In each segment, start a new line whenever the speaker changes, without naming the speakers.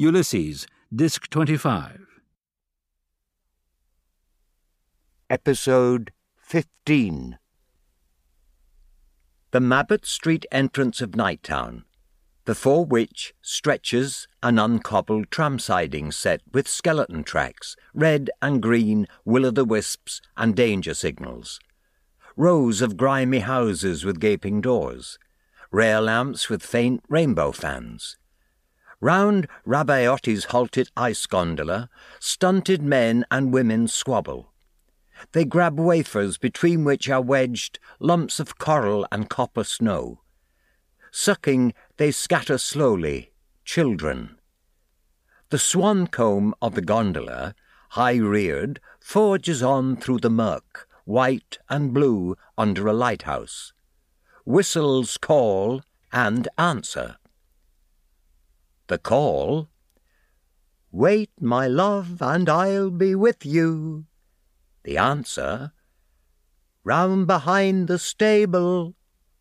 Ulysses, Disc 25.
Episode 15. The Mabbott Street entrance of Nighttown, before which stretches an uncobbled tram siding set with skeleton tracks, red and green will-o'-the-wisps and danger signals. Rows of grimy houses with gaping doors. Rail lamps with faint rainbow fans. Round Rabaiotti's halted ice gondola, stunted men and women squabble. They grab wafers between which are wedged lumps of coral and copper snow. Sucking, they scatter slowly, children. The swan comb of the gondola, high-reared, forges on through the murk, white and blue under a lighthouse. Whistles call and answer. The call, "Wait, my love, and I'll be with you." The answer, "Round behind the stable."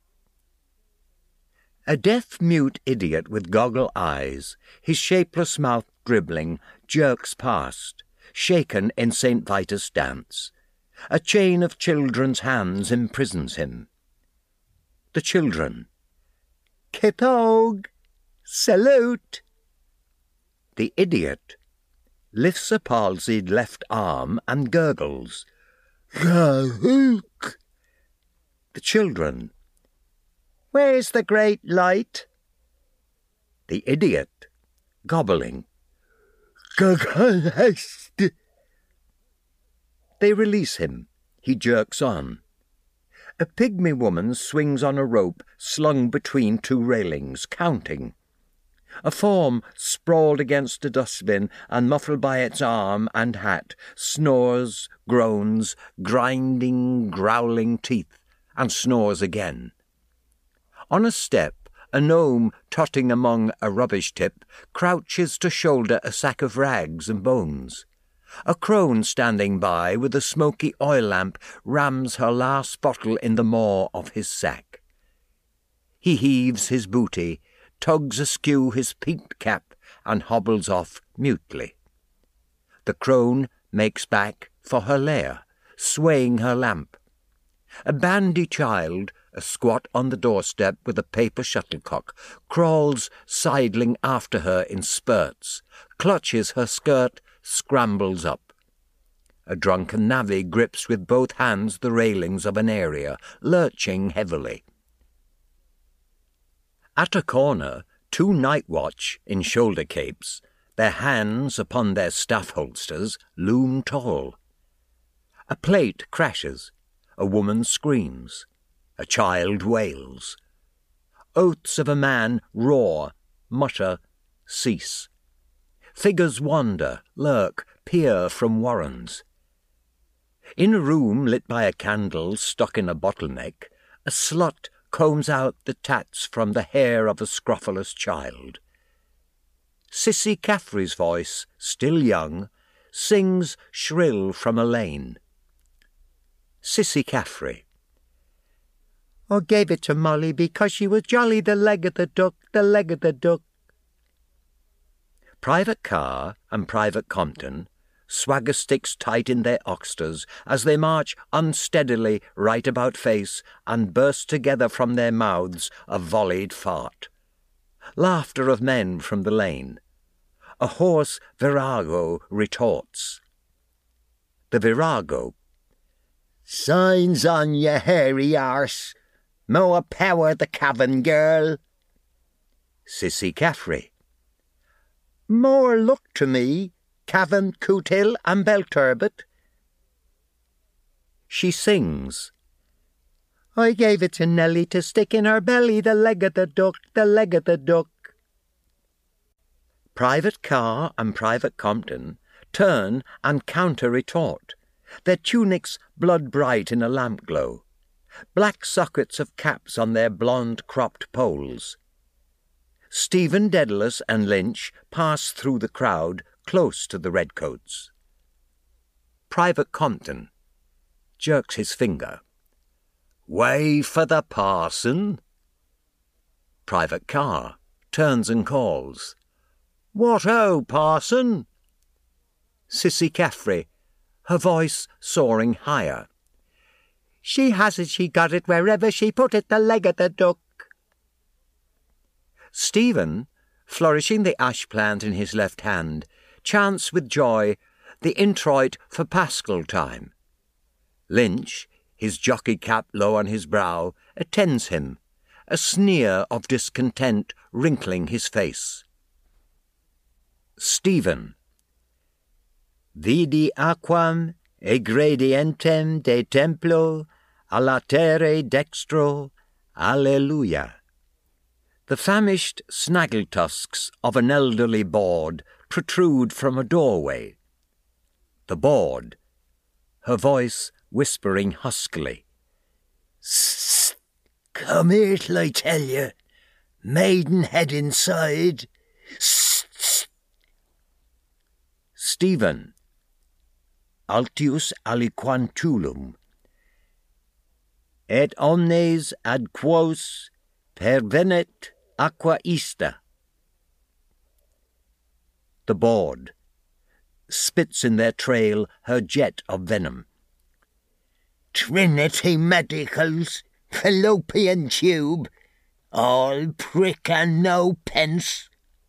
A deaf-mute idiot with goggle eyes, his shapeless mouth dribbling, jerks past, shaken in St. Vitus dance. A chain of children's hands imprisons him. The children. "Kitog! Salute!" The idiot lifts a palsied left arm and gurgles. "Gahook!" The children. "Where's the great light?" The idiot, gobbling. "Gagahest!" They release him. He jerks on. A pygmy woman swings on a rope slung between two railings, counting. A form, sprawled against a dustbin and muffled by its arm and hat, snores, groans, grinding, growling teeth, and snores again. On a step, a gnome totting among a rubbish tip crouches to shoulder a sack of rags and bones. A crone standing by with a smoky oil lamp rams her last bottle in the maw of his sack. He heaves his booty, tugs askew his peaked cap, and hobbles off mutely. The crone makes back for her lair, swaying her lamp. A bandy child, asquat on the doorstep with a paper shuttlecock, crawls sidling after her in spurts, clutches her skirt, scrambles up. A drunken navvy grips with both hands the railings of an area, lurching heavily. At a corner, two night watch in shoulder capes, their hands upon their staff holsters, loom tall. A plate crashes. A woman screams. A child wails. Oaths of a man roar, mutter, cease. Figures wander, lurk, peer from warrens. In a room lit by a candle stuck in a bottleneck, a slut combs out the tats from the hair of a scrofulous child. Sissy Caffrey's voice, still young, sings shrill from a lane. Sissy Caffrey. "I gave it to Molly because she was jolly, the leg of the duck, the leg of the duck." Private Carr and Private Compton, swagger sticks tight in their oxters as they march unsteadily right about face and burst together from their mouths a volleyed fart. Laughter of men from the lane. A hoarse virago retorts. The virago. "Signs on ye hairy arse. More power the Cavan girl." Sissy Caffrey. "More luck to me, Cavan, Cootill and Belturbet." She sings. "I gave it to Nelly to stick in her belly, the leg of the duck, the leg of the duck." Private Carr and Private Compton turn and counter-retort, their tunics blood-bright in a lamp-glow, black sockets of caps on their blonde-cropped poles. Stephen Dedalus and Lynch pass through the crowd close to the redcoats. Private Compton jerks his finger. "Way for the parson." Private Carr turns and calls. "What ho, parson?" Sissy Caffrey, her voice soaring higher. "She has it, she got it wherever she put it, the leg of the duck." Stephen, flourishing the ash plant in his left hand, chants with joy the introit for Paschal time. Lynch, his jockey cap low on his brow, attends him, a sneer of discontent wrinkling his face. Stephen. Vidi aquam egredientem de templo a latere dextro, alleluia. The famished snaggle-tusks of an elderly bawd protrude from a doorway. The bawd, her voice whispering huskily. "Sst! Come here till I tell you. Maidenhead inside. Sst! Stephen. Altius aliquantulum. Et omnes ad quos pervenet aqua ista. The bawd spits in their trail her jet of venom. Trinity Medicals, fallopian tube, all prick and no pence.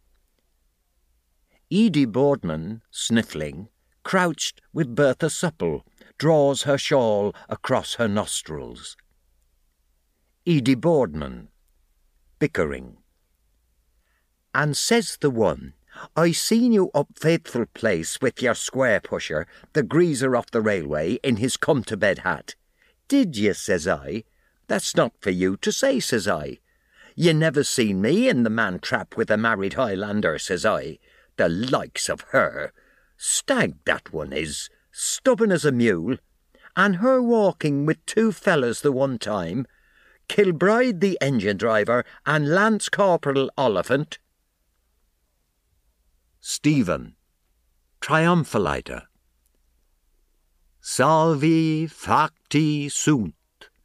Edie Boardman, sniffling, crouched with Bertha Supple, draws her shawl across her nostrils. Edie Boardman, bickering. And says the one, "I seen you up Faithful Place with your square pusher, the greaser off the railway, in his come-to-bed hat. Did ye, says I. That's not for you to say, says I. Ye never seen me in the man-trap with a married Highlander, says I. The likes of her. Stag that one is, stubborn as a mule. And her walking with two fellas the one time, Kilbride the engine driver and Lance Corporal Oliphant." Stephen, triumphaliter. Salvi facti sunt.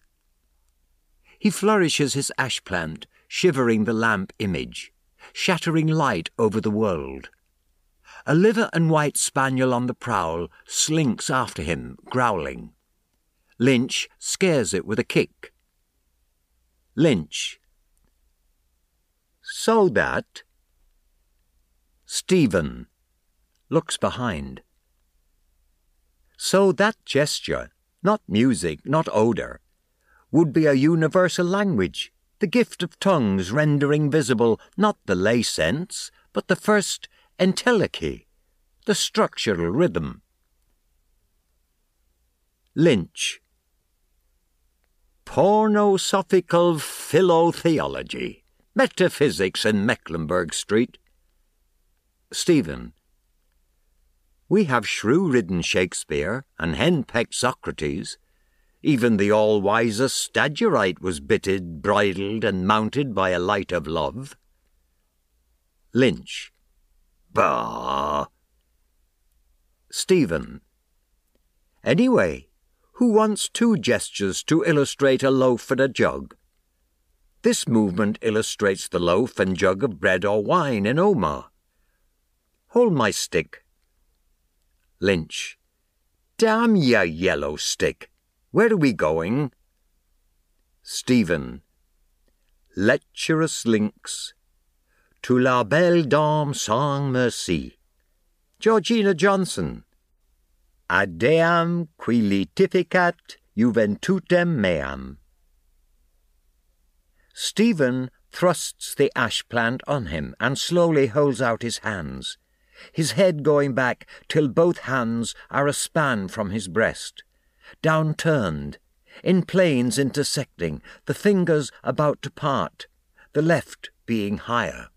He flourishes his ash plant, shivering the lamp image, shattering light over the world. A liver and white spaniel on the prowl slinks after him, growling. Lynch scares it with a kick. Lynch. So that... Stephen looks behind. So that gesture, not music, not odour, would be a universal language, the gift of tongues rendering visible not the lay sense, but the first entelechy, the structural rhythm. Lynch. Pornosophical philotheology, metaphysics in Mecklenburg Street. Stephen. We have shrew-ridden Shakespeare and hen-pecked Socrates. Even the all-wisest Stagirite was bitted, bridled, and mounted by a light of love. Lynch. Bah! Stephen. Anyway, who wants two gestures to illustrate a loaf and a jug? This movement illustrates the loaf and jug of bread or wine in Omar. Hold my stick. Lynch. Damn ya yellow stick. Where are we going? Stephen. Lecherous links. To la belle dame sans merci. Georgina Johnson. Ad deam qui litificat juventutem meam. Stephen thrusts the ash plant on him and slowly holds out his hands, his head going back till both hands are a span from his breast, downturned, in planes intersecting, the fingers about to part, the left being higher.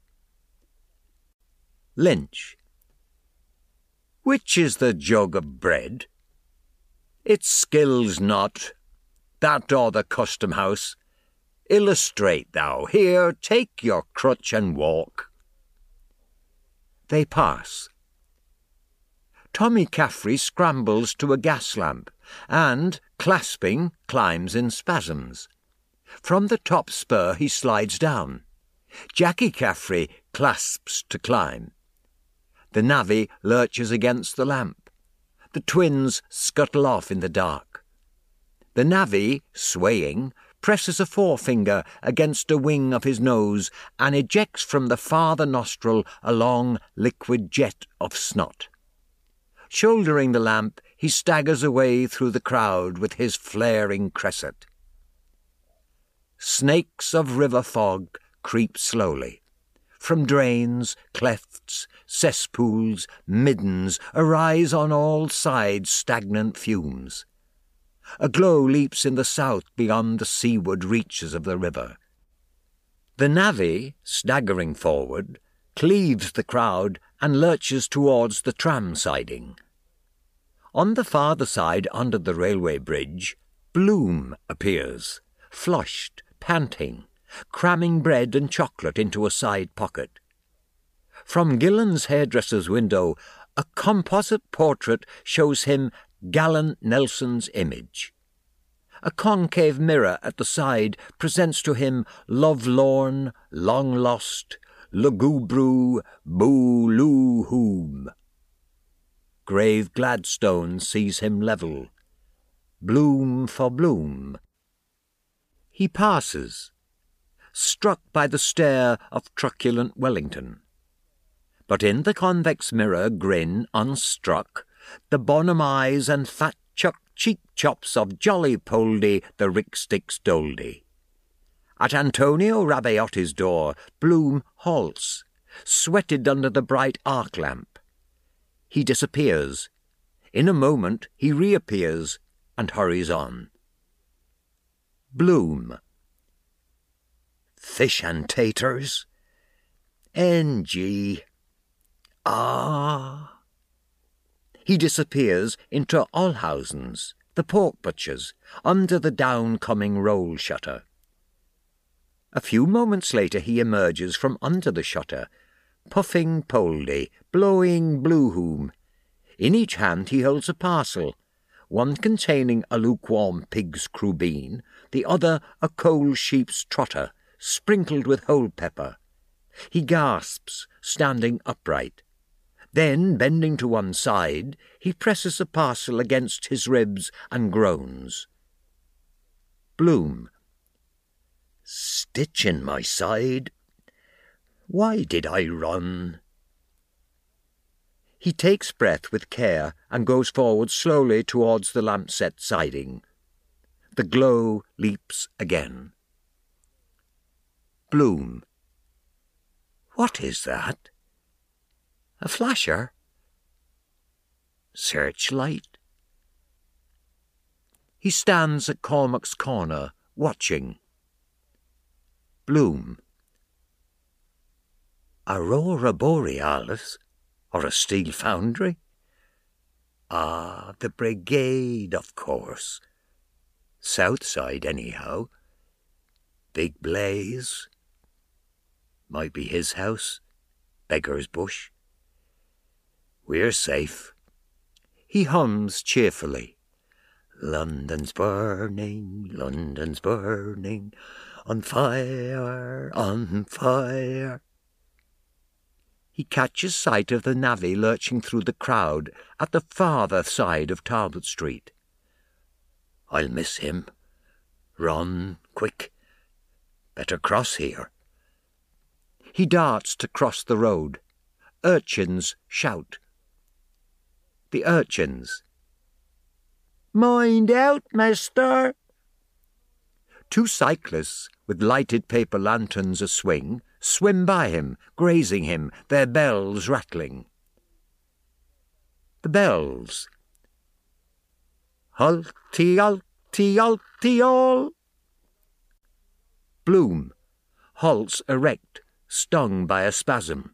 Lynch. Which is the jug of bread? It skills not, that or the custom house. Illustrate thou, here, take your crutch and walk. They pass. Tommy Caffrey scrambles to a gas lamp and, clasping, climbs in spasms. From the top spur he slides down. Jackie Caffrey clasps to climb. The navvy lurches against the lamp. The twins scuttle off in the dark. The navvy, swaying, presses a forefinger against a wing of his nose and ejects from the farther nostril a long, liquid jet of snot. Shouldering the lamp, he staggers away through the crowd with his flaring cresset. Snakes of river fog creep slowly. From drains, clefts, cesspools, middens arise on all sides stagnant fumes. A glow leaps in the south beyond the seaward reaches of the river. The navvy, staggering forward, cleaves the crowd and lurches towards the tram siding. On the farther side under the railway bridge, Bloom appears, flushed, panting, cramming bread and chocolate into a side pocket. From Gillen's hairdresser's window, a composite portrait shows him gallant Nelson's image. A concave mirror at the side presents to him lovelorn, long-lost, lugubru, boo-loo-hoom. Grave Gladstone sees him level. Bloom for Bloom. He passes, struck by the stare of truculent Wellington. But in the convex mirror grin, unstruck, the bonham eyes and fat chuck cheek chops of jolly Poldy the Ricksticks Doldy. At Antonio Rabaiotti's door, Bloom halts, sweated under the bright arc lamp. He disappears. In a moment he reappears and hurries on. Bloom. Fish and taters? N.G. Ah. He disappears into Olhausen's, the pork butcher's, under the down-coming roll shutter. A few moments later he emerges from under the shutter, puffing Poldy, blowing Bloohoom. In each hand he holds a parcel, one containing a lukewarm pig's crubeen, the other a cold sheep's trotter, sprinkled with whole pepper. He gasps, standing upright. Then, bending to one side, he presses the parcel against his ribs and groans. Bloom. Stitch in my side. Why did I run? He takes breath with care and goes forward slowly towards the lampset siding. The glow leaps again. Bloom. What is that? A flasher? Searchlight? He stands at Cormac's corner, watching. Bloom. Aurora Borealis? Or a steel foundry? Ah, the brigade, of course. South side, anyhow. Big blaze. Might be his house. Beggar's Bush. We're safe. He hums cheerfully. London's burning, London's burning, on fire, on fire. He catches sight of the navvy lurching through the crowd at the farther side of Talbot Street. I'll miss him. Run, quick. Better cross here. He darts to cross the road. Urchins shout. The urchins. Mind out, mister! Two cyclists, with lighted paper lanterns a-swing, swim by him, grazing him, their bells rattling. The bells. Hulty, hulty, hulty, all. Bloom halts erect, stung by a spasm.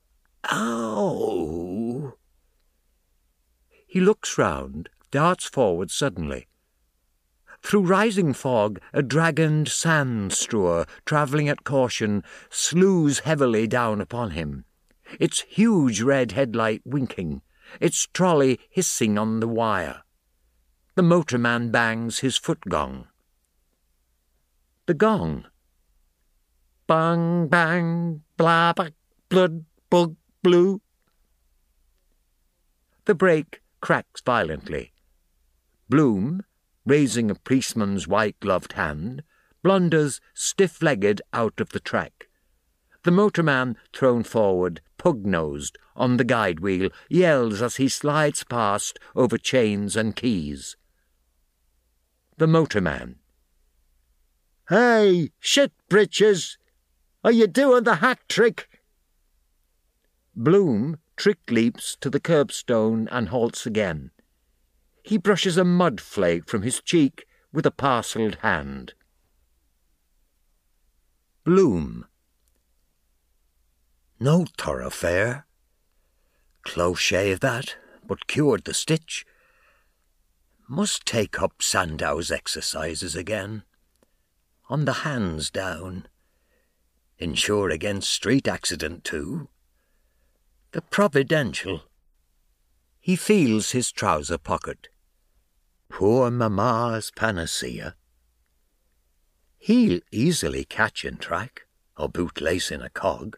Ow! He looks round, darts forward suddenly. Through rising fog, a dragoned sand-strewer, travelling at caution, slews heavily down upon him, its huge red headlight winking, its trolley hissing on the wire. The motorman bangs his foot gong. The gong. Bang, bang, blah, blah, blood, bug, blue. The brake cracks violently. Bloom, raising a policeman's white-gloved hand, blunders stiff-legged out of the track. The motorman, thrown forward, pug-nosed, on the guide wheel, yells as he slides past over chains and keys. The motorman. "Hey, shit, britches! Are you doing the hat trick?" Bloom trick-leaps to the curbstone and halts again. He brushes a mud flake from his cheek with a parcelled hand. Bloom. "No thoroughfare. Close shave that, but cured the stitch. Must take up Sandow's exercises again. On the hands down. Insure against street accident too. The Providential." He feels his trouser pocket. Poor Mamma's panacea. He'll easily catch in track, or bootlace in a cog.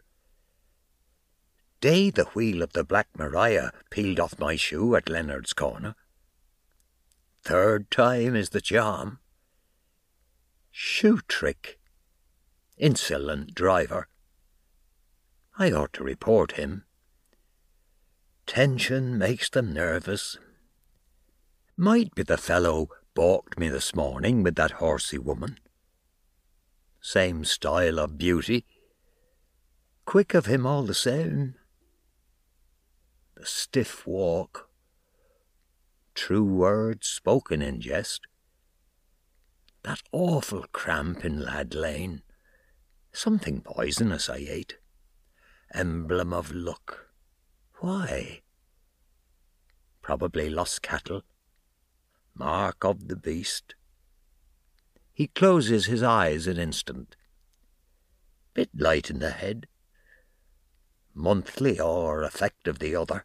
Day the wheel of the Black Maria peeled off my shoe at Leonard's corner. Third time is the charm. Shoe trick. Insolent driver. I ought to report him. Tension makes them nervous. Might be the fellow balked me this morning with that horsey woman. Same style of beauty. Quick of him all the same. The stiff walk. True words spoken in jest. That awful cramp in Lad Lane. Something poisonous I ate. Emblem of luck. Why? Probably lost cattle. Mark of the beast. He closes his eyes an instant. Bit light in the head. Monthly or effect of the other.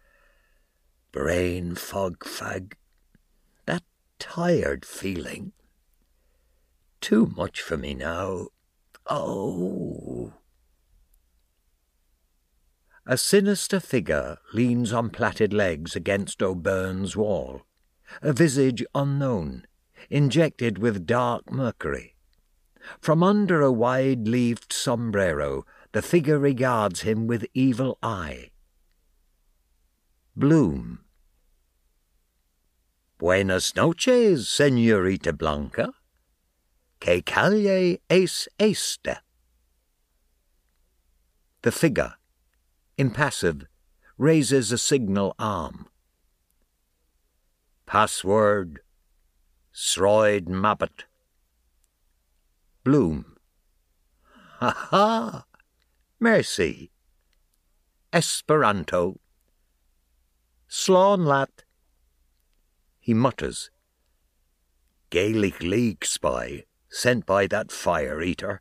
Brain fog fag. That tired feeling. Too much for me now. Oh. A sinister figure leans on plaited legs against O'Byrne's wall, a visage unknown, injected with dark mercury. From under a wide-leaved sombrero, the figure regards him with evil eye. Bloom. Buenas noches, Señorita Blanca. Que calle es este? The figure, impassive, raises a signal arm. Password, Sroid Mabbott. Bloom. Ha ha! Merci. Esperanto. Slán lat. He mutters. Gaelic League spy, sent by that fire-eater.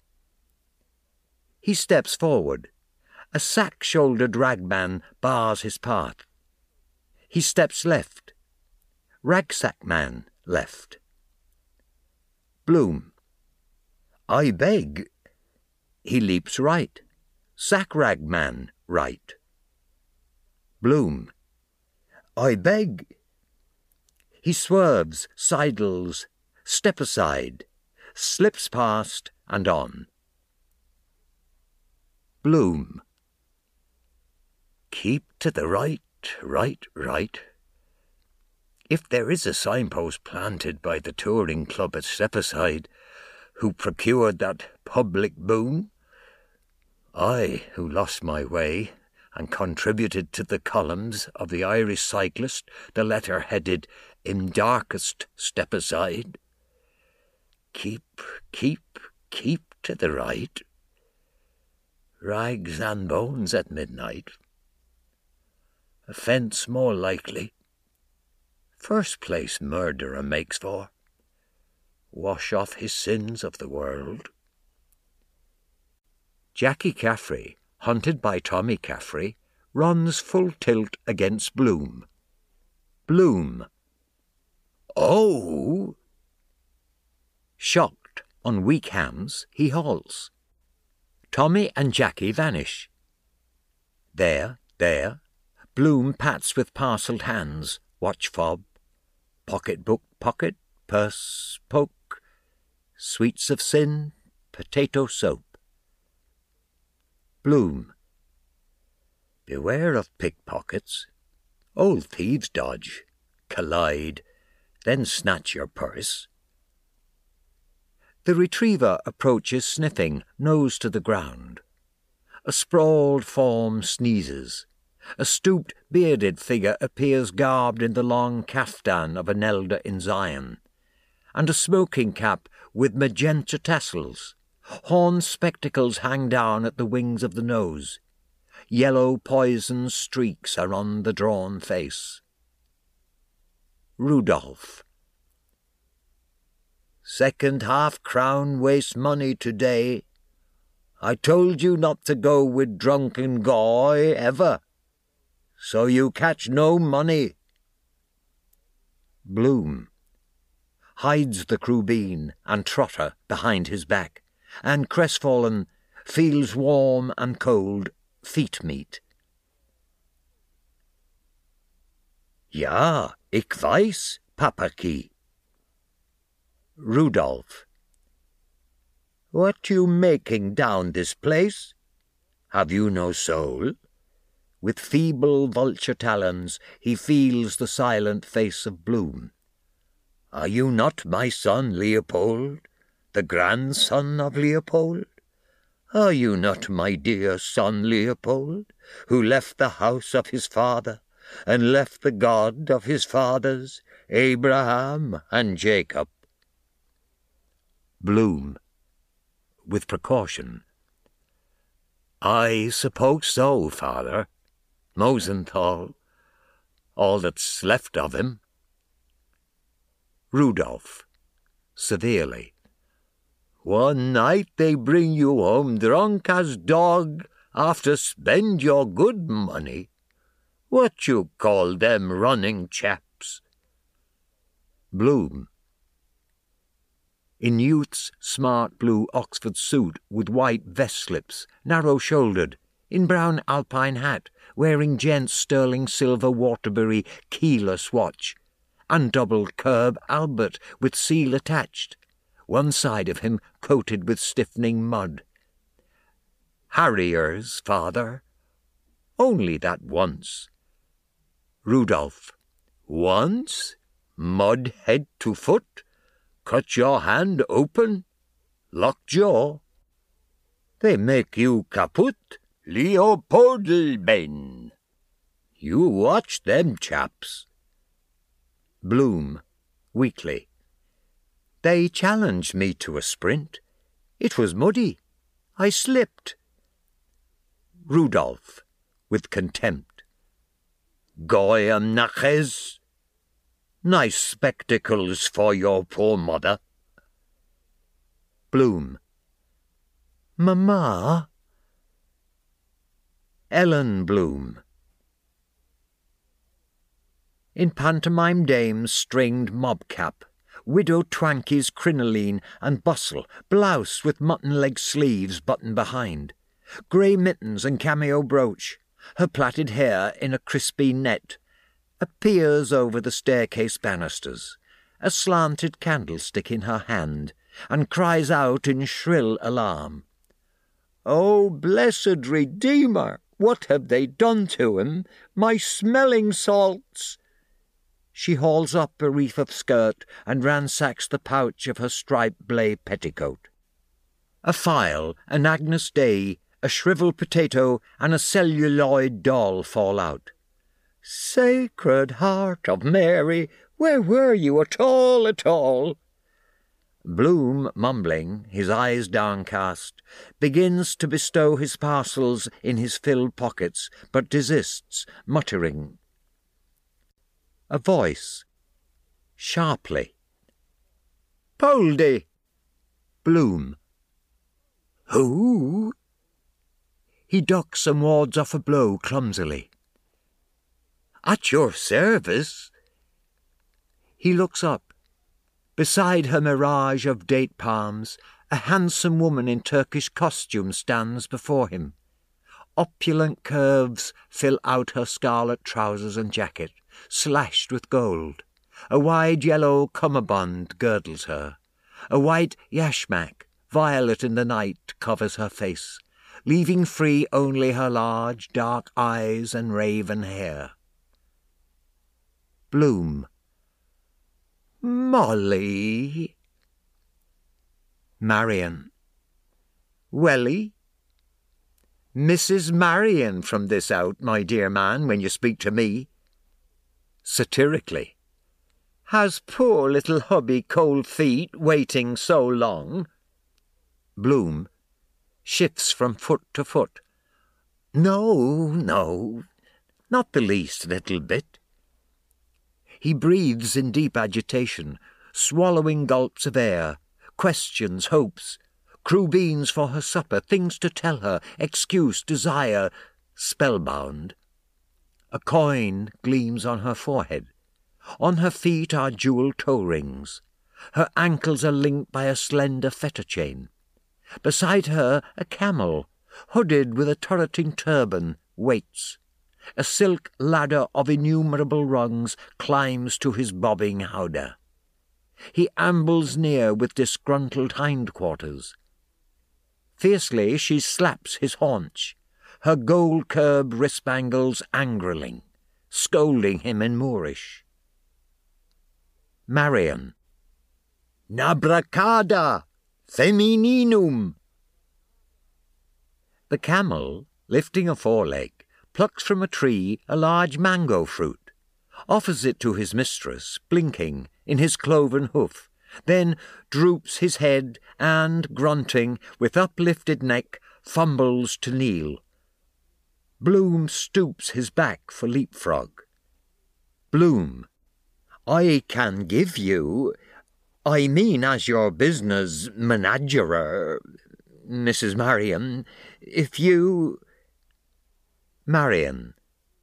He steps forward. A sack-shouldered ragman bars his path. He steps left. Ragsack man left. Bloom. I beg. He leaps right. Sack rag man right. Bloom. I beg. He swerves, sidles, step aside, slips past and on. Bloom. Keep to the right, right. If there is a signpost planted by the touring club at Stepaside, who procured that public boon, I, who lost my way and contributed to the columns of the Irish Cyclist the letter headed "In Darkest Stepaside," keep to the right. Rags and bones at midnight. Offence more likely. First place murderer makes for. Wash off his sins of the world. Jackie Caffrey, hunted by Tommy Caffrey, runs full tilt against Bloom. Bloom. Oh! Shocked, on weak hams, he halts. Tommy and Jackie vanish. There, Bloom pats with parcelled hands, watch fob, pocket book pocket, purse poke, sweets of sin, potato soap. Bloom. Beware of pickpockets. Old thieves dodge, collide, then snatch your purse. The retriever approaches sniffing, nose to the ground. A sprawled form sneezes. A stooped, bearded figure appears garbed in the long caftan of an elder in Zion, and a smoking cap with magenta tassels. Horn spectacles hang down at the wings of the nose. Yellow poison streaks are on the drawn face. Rudolph. Second half-crown waste money today. I told you not to go with drunken goy, ever. So you catch no money. Bloom. Hides the crubeen and trotter behind his back, and crestfallen, feels warm and cold, feet meet. Ja, ich weiß, Papaki. Rudolph. What you making down this place? Have you no soul? With feeble vulture talons he feels the silent face of Bloom. Are you not my son Leopold, the grandson of Leopold? Are you not my dear son Leopold, who left the house of his father, and left the God of his fathers, Abraham and Jacob? Bloom, with precaution. I suppose so, father. Mosenthal, all that's left of him. Rudolph, severely. One night they bring you home drunk as dog after spend your good money. What you call them running chaps? Bloom. In youth's smart blue Oxford suit with white vest slips, narrow-shouldered, in brown alpine hat, wearing gent's sterling silver Waterbury keyless watch, and doubled curb Albert with seal attached, one side of him coated with stiffening mud. Harriers, father. Only that once. Rudolph. Once? Mud head to foot? Cut your hand open? Lockjaw? They make you kaput? Leopoldben. You watch them chaps. Bloom, weakly. They challenged me to a sprint. It was muddy. I slipped. Rudolph, with contempt. Goyim naches. Nice spectacles for your poor mother. Bloom. Mamma? Ellen Bloom. In pantomime dame's stringed mobcap, widow Twankey's crinoline and bustle, blouse with mutton-leg sleeves buttoned behind, grey mittens and cameo brooch, her plaited hair in a crispy net, appears over the staircase banisters, a slanted candlestick in her hand, and cries out in shrill alarm, "Oh, blessed Redeemer, what have they done to him? My smelling salts!" She hauls up a reef of skirt and ransacks the pouch of her striped blay petticoat. A file, an Agnus Dei, a shrivelled potato, and a celluloid doll fall out. Sacred Heart of Mary, where were you at all, at all? Bloom, mumbling, his eyes downcast, begins to bestow his parcels in his filled pockets, but desists, muttering. A voice, sharply. Poldy! Bloom. Who? He ducks and wards off a blow clumsily. At your service. He looks up. Beside her mirage of date palms, a handsome woman in Turkish costume stands before him. Opulent curves fill out her scarlet trousers and jacket, slashed with gold. A wide yellow cummerbund girdles her. A white yashmak, violet in the night, covers her face, leaving free only her large, dark eyes and raven hair. Bloom. Molly. Marion. Welly? Mrs. Marion from this out, my dear man, when you speak to me. Satirically. Has poor little hubby cold feet waiting so long? Bloom shifts from foot to foot. No, not the least little bit. He breathes in deep agitation, swallowing gulps of air, questions, hopes, crew beans for her supper, things to tell her, excuse, desire, spellbound. A coin gleams on her forehead. On her feet are jewelled toe rings. Her ankles are linked by a slender fetter chain. Beside her a camel, hooded with a turreting turban, waits. A silk ladder of innumerable rungs climbs to his bobbing howdah. He ambles near with disgruntled hindquarters. Fiercely she slaps his haunch, her gold-curbed wrist-bangles angrily, scolding him in Moorish. Marion. Nabracada, femininum. The camel, lifting a foreleg, plucks from a tree a large mango fruit, offers it to his mistress, blinking, in his cloven hoof, then droops his head and, grunting, with uplifted neck, fumbles to kneel. Bloom stoops his back for leapfrog. Bloom. I can give you, I mean as your business managerer, Mrs. Marion, if you... Marion.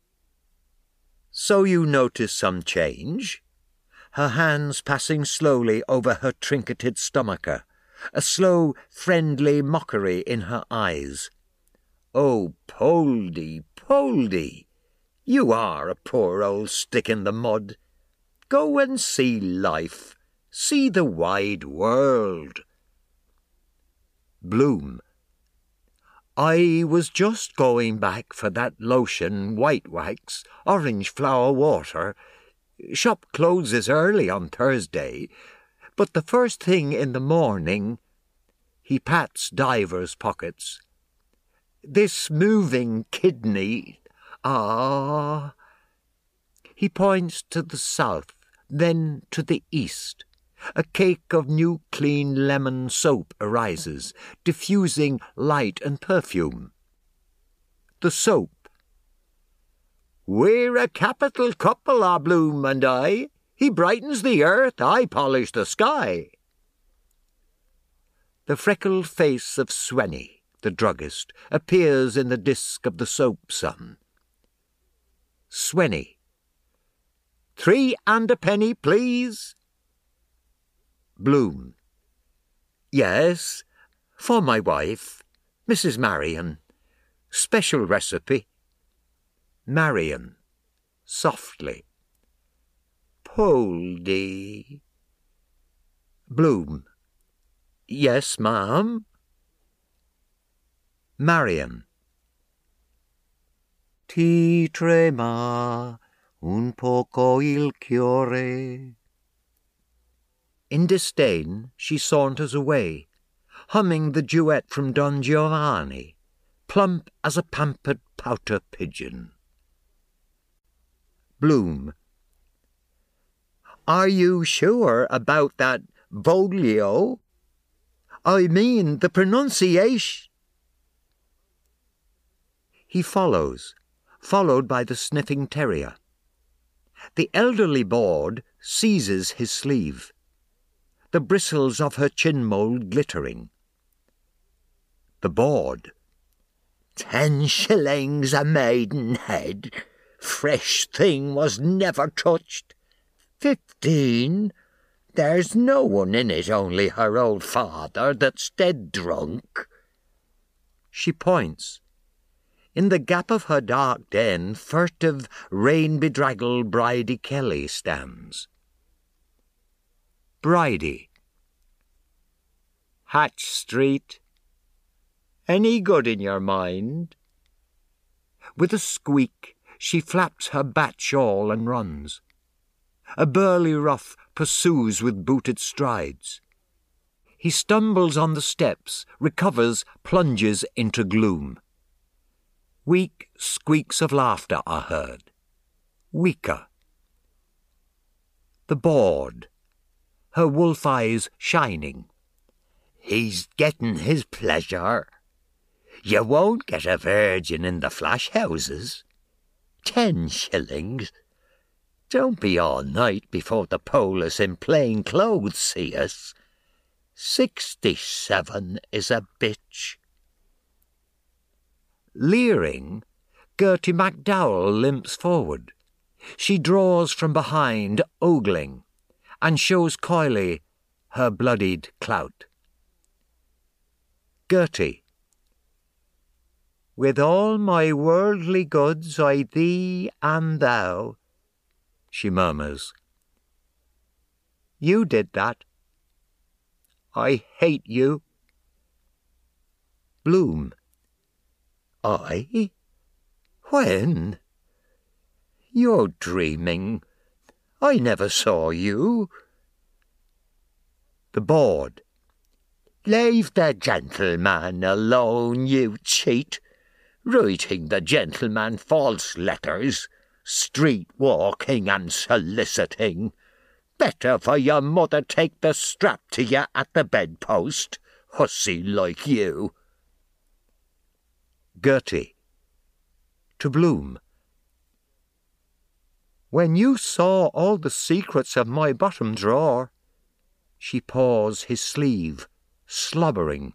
So you notice some change? Her hands passing slowly over her trinketed stomacher, a slow, friendly mockery in her eyes. Oh, Poldy, Poldy, you are a poor old stick in the mud. Go and see life, see the wide world. Bloom. I was just going back for that lotion, white wax, orange flower water. Shop closes early on Thursday, but the first thing in the morning... He pats Diver's pockets. This moving kidney... Ah... He points to the south, then to the east. A cake of new clean lemon soap arises, diffusing light and perfume. The soap. We're a capital couple, our Bloom and I. He brightens the earth, I polish the sky. The freckled face of Swenny, the druggist, appears in the disk of the soap sun. Swenny. 3 and a penny, please. Bloom. Yes, for my wife, Mrs. Marion. Special recipe. Marion. Softly. Poldy. Bloom. Yes, ma'am. Marion. Ti trema un poco il cuore. In disdain she saunters away, humming the duet from Don Giovanni, plump as a pampered pouter pigeon. Bloom. Are you sure about that voglio? I mean the pronunciation. He follows, followed by the sniffing terrier. The elderly bawd seizes his sleeve, the bristles of her chin-mould glittering. The bawd. 10 shillings a maidenhead. Fresh thing was never touched. 15. There's no one in it, only her old father that's dead drunk. She points. In the gap of her dark den, furtive, rain-bedraggled Bridie Kelly stands. Bridie. Hatch Street. Any good in your mind? With a squeak, she flaps her bat shawl and runs. A burly rough pursues with booted strides. He stumbles on the steps, recovers, plunges into gloom. Weak squeaks of laughter are heard. Weaker. The board, her wolf eyes shining. He's getting his pleasure. You won't get a virgin in the flash houses. 10 shillings. Don't be all night before the polis in plain clothes see us. 67 is a bitch. Leering, Gertie MacDowell limps forward. She draws from behind, ogling, and shows coyly her bloodied clout. Gertie. With all my worldly goods I thee and thou, she murmurs. You did that. I hate you. Bloom. I? When? You're dreaming. I never saw you. The board. Leave the gentleman alone, you cheat. Writing the gentleman false letters, street walking and soliciting. Better for your mother take the strap to you at the bedpost, hussy like you. Gertie. To Bloom. When you saw all the secrets of my bottom drawer, she paws his sleeve, slobbering.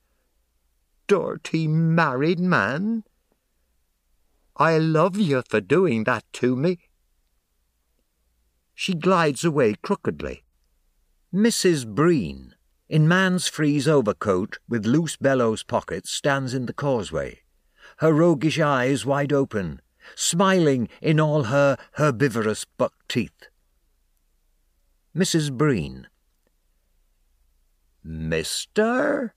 Dirty married man. I love you for doing that to me. She glides away crookedly. Mrs. Breen, in man's frieze overcoat with loose bellows pockets, stands in the causeway, her roguish eyes wide open, smiling in all her herbivorous buck teeth. Mrs. Breen. Mister?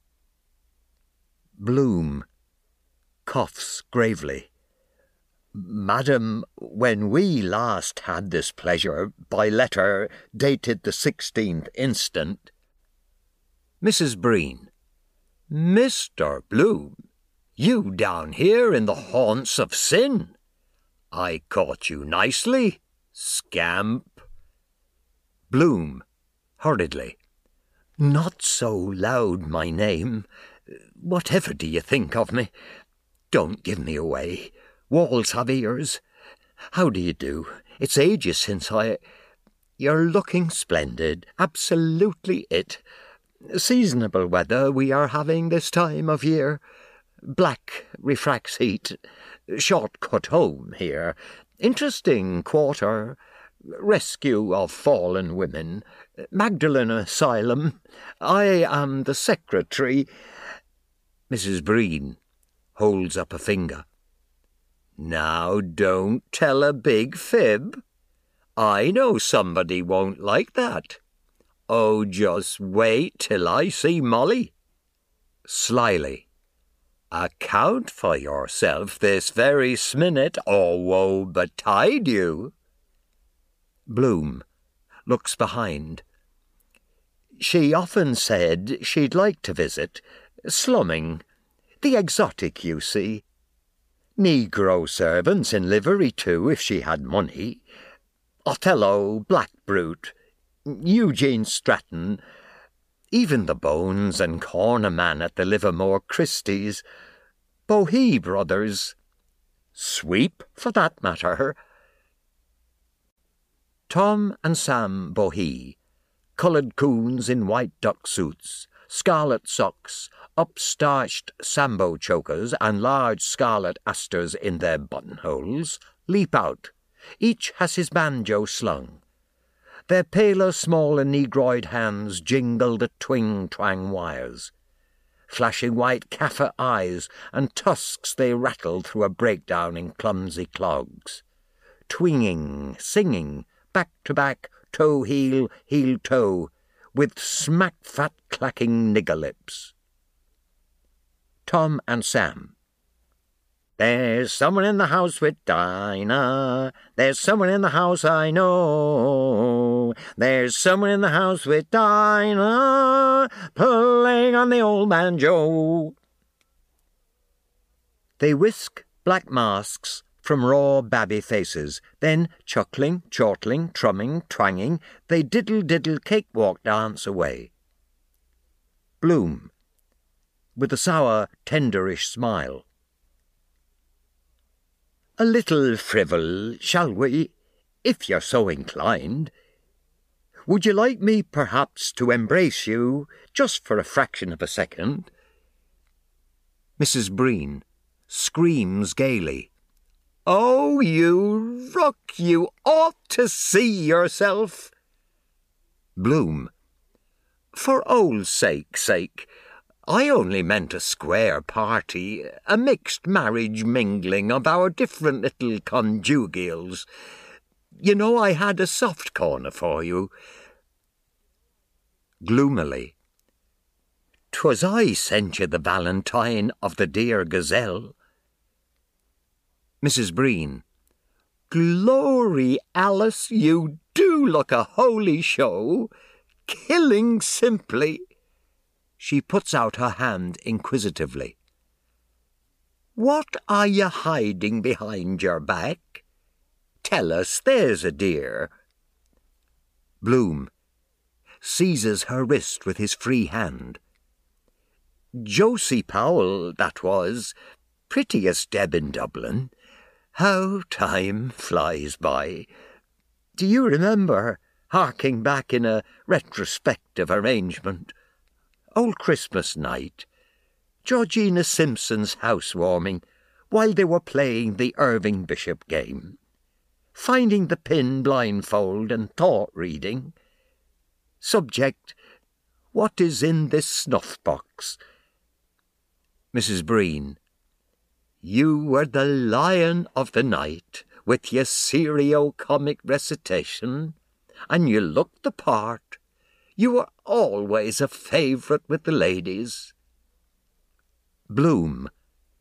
Bloom coughs gravely. Madam, when we last had this pleasure, by letter dated the 16th instant. Mrs. Breen. Mr. Bloom, you down here in the haunts of sin. I caught you nicely, scamp. Bloom, hurriedly. Not so loud, my name. Whatever do you think of me? Don't give me away. Walls have ears. How do you do? It's ages since You're looking splendid. Absolutely it. Seasonable weather we are having this time of year. Black refracts heat. Short cut home here. Interesting quarter. Rescue of fallen women. Magdalen Asylum. I am the secretary. Mrs. Breen holds up a finger. Now don't tell a big fib. I know somebody won't like that. Oh, just wait till I see Molly. Slyly. Account for yourself this very sminute, or woe betide you. Bloom looks behind. She often said she'd like to visit, slumming, the exotic, you see. Negro servants in livery, too, if she had money. Othello, Black Brute, Eugene Stratton, even the Bones and Corner Man at the Livermore Christie's, Bohee brothers, Sweep, for that matter. Tom and Sam Bohee, coloured coons in white duck suits, scarlet socks, upstarched sambo chokers and large scarlet asters in their buttonholes, leap out. Each has his banjo slung. Their paler, smaller negroid hands jingle the twing-twang wires. flashing white Kaffir eyes, and tusks they rattled through a breakdown in clumsy clogs. Twinging, singing, back to back, toe heel, heel toe, with smack-fat clacking nigger lips. Tom and Sam. There's someone in the house with Dinah. There's someone in the house I know. There's someone in the house with Dinah, playing on the old banjo. They whisk black masks from raw babby faces, then chuckling, chortling, trumming, twanging, they diddle-diddle cakewalk dance away. Bloom, with a sour, tenderish smile. A little frivol, shall we, if you're so inclined? Would you like me, perhaps, to embrace you, just for a fraction of a second? Mrs. Breen screams gaily. Oh, you rook, you ought to see yourself. Bloom. For old sake's sake, I only meant a square party, a mixed marriage mingling of our different little conjugals. You know, I had a soft corner for you. Gloomily. 'Twas I sent you the valentine of the dear gazelle. Mrs. Breen. Glory, Alice, you do look a holy show. Killing simply. She puts out her hand inquisitively. What are you hiding behind your back? Tell us, there's a dear. Bloom seizes her wrist with his free hand. Josie Powell, that was, prettiest Deb in Dublin. How time flies by. Do you remember, harking back in a retrospective arrangement, old Christmas night, Georgina Simpson's housewarming, while they were playing the Irving Bishop game, finding the pin blindfold and thought-reading. Subject, what is in this snuff-box? Mrs. Breen. You were the lion of the night, with your serio-comic recitation, and you looked the part. You were always a favourite with the ladies. Bloom.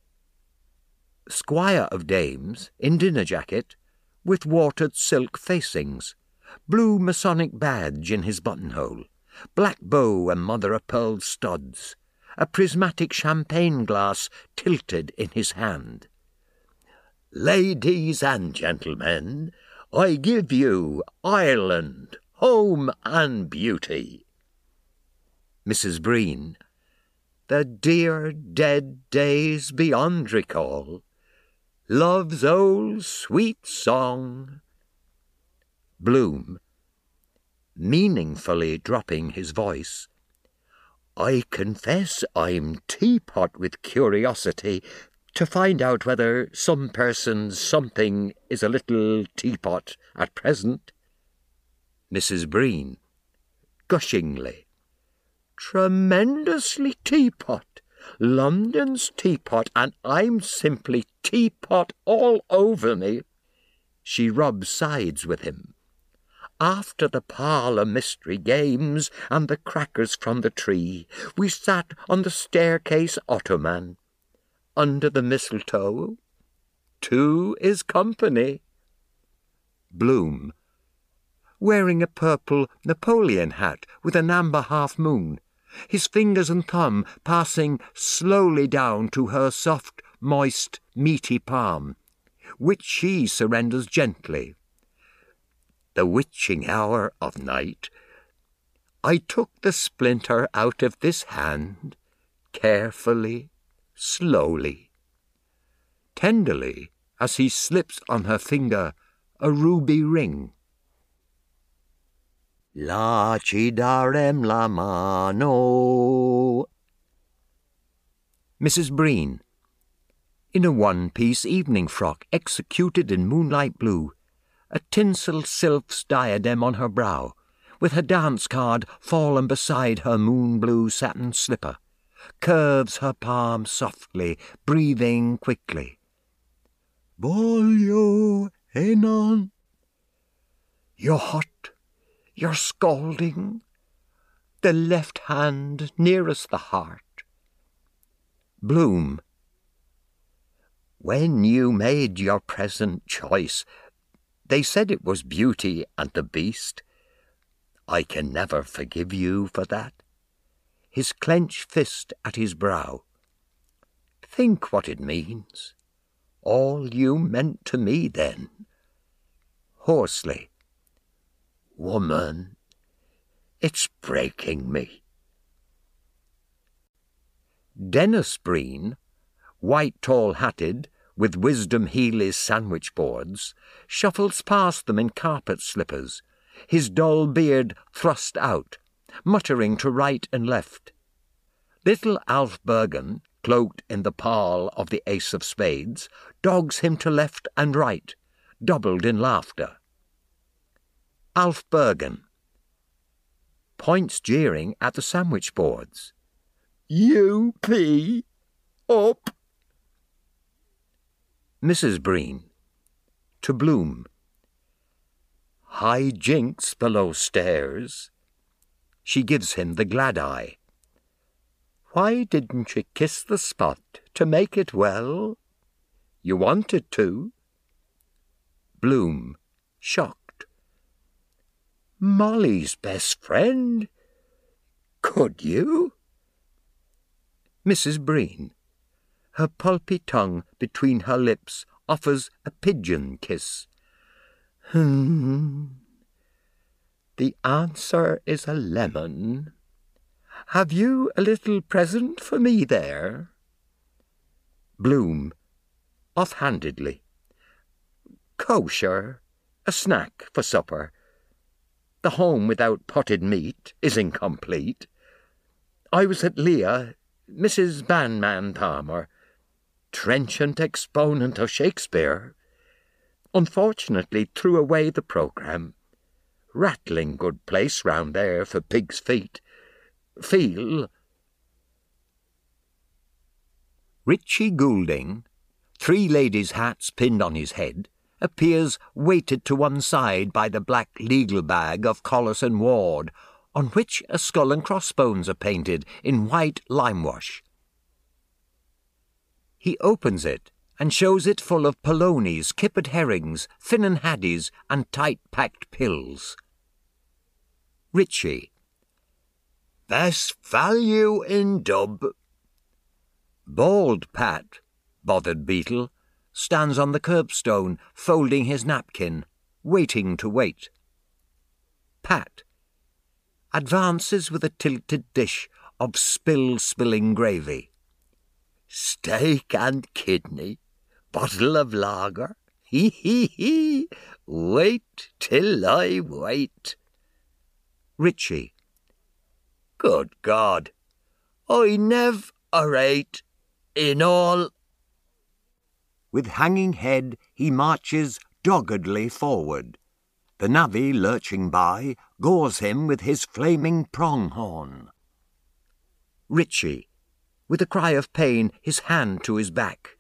Squire of Dames, in dinner jacket, with watered silk facings, blue Masonic badge in his buttonhole, black bow and mother-of-pearl studs, a prismatic champagne glass tilted in his hand. Ladies and gentlemen, I give you Ireland, home and beauty. Mrs. Breen. The dear dead days beyond recall, love's old sweet song. Bloom, meaningfully dropping his voice. I confess I'm teapot with curiosity to find out whether some person's something is a little teapot at present. Mrs. Breen, gushingly. Tremendously teapot. London's teapot, and I'm simply teapot all over me. She rubs sides with him. After the parlour mystery games and the crackers from the tree, we sat on the staircase ottoman. Under the mistletoe, 2 is company. Bloom, wearing a purple Napoleon hat with an amber half-moon, his fingers and thumb passing slowly down to her soft, moist, meaty palm, which she surrenders gently. The witching hour of night, I took the splinter out of this hand, carefully, slowly, tenderly, as he slips on her finger a ruby ring. La ci darem la mano. Mrs. Breen, in a one-piece evening frock executed in moonlight blue, a tinsel sylph's diadem on her brow, with her dance card fallen beside her moon-blue satin slipper, curves her palm softly, breathing quickly. Bolio enon. You're hot, you're scalding, the left hand nearest the heart. Bloom. When you made your present choice, they said it was Beauty and the Beast. I can never forgive you for that. His clenched fist at his brow. Think what it means. All you meant to me then. Hoarsely. Woman, it's breaking me. Dennis Breen, white tall-hatted, with Wisdom Healy's sandwich boards, shuffles past them in carpet slippers, his dull beard thrust out, muttering to right and left. Little Alf Bergen, cloaked in the pall of the ace of spades, dogs him to left and right, doubled in laughter. Alf Bergen points jeering at the sandwich boards. You pee up. Mrs. Breen, to Bloom. High jinks below stairs. She gives him the glad eye. Why didn't you kiss the spot to make it well? You wanted to. Bloom, shocked. Molly's best friend? Could you? Mrs. Breen, her pulpy tongue between her lips, offers a pigeon kiss. The answer is a lemon. Have you a little present for me there? Bloom, offhandedly. Kosher, a snack for supper. The home without potted meat is incomplete. I was at Leah, Mrs. Banman Palmer, trenchant exponent of Shakespeare. Unfortunately threw away the programme. Rattling good place round there for pigs' feet. Feel. Richie Goulding, 3 ladies' hats pinned on his head, appears weighted to one side by the black legal bag of Collis and Ward, on which a skull and crossbones are painted in white limewash. He opens it and shows it full of polonies, kippered herrings, finnan haddies, and tight-packed pills. Richie. Best value in Dub. Bald Pat, bothered Beetle, stands on the curbstone, folding his napkin, waiting to wait. Pat advances with a tilted dish of spilling gravy. Steak and kidney, bottle of lager, he, wait till I wait. Richie. Good God, I never ate in all. With hanging head he marches doggedly forward. The navvy, lurching by, gores him with his flaming pronghorn. Richie, with a cry of pain, his hand to his back.